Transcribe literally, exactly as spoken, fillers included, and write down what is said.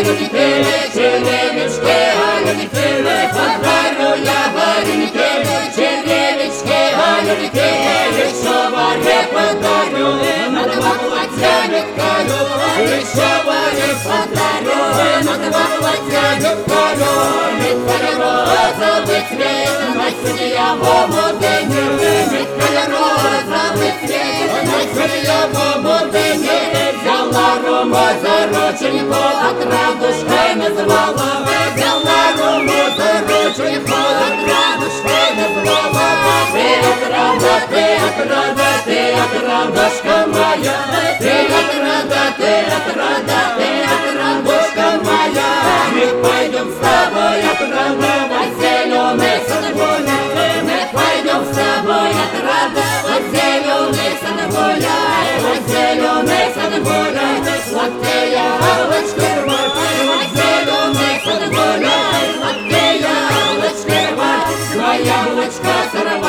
вареники, черевички, вареники, подарю я вареники, черевички, вареники, еще варе подарю, на два платья тканю, еще варе подарю, на два платья тканю, ниткаля розовый цвет, на синявому дыне, ниткаля розовый цвет, на синявому дыне, взяла Рому за рученьку, от радушкой назвала, взяла Рому за рученьку, от радушкой назвала, ты отрада, ты отрада, ты отрадушка моя, ты отрада, ты отрада, ты отрадушка моя, мы пойдем с тобой отрадовать зеленый сад гулять, мы пойдем с тобой отрадовать зеленый сад гулять, зеленый сад гулять, сладкие яблочки рвать, зеленый сад гулять, сладкие яблочки рвать, два яблочка сорвать.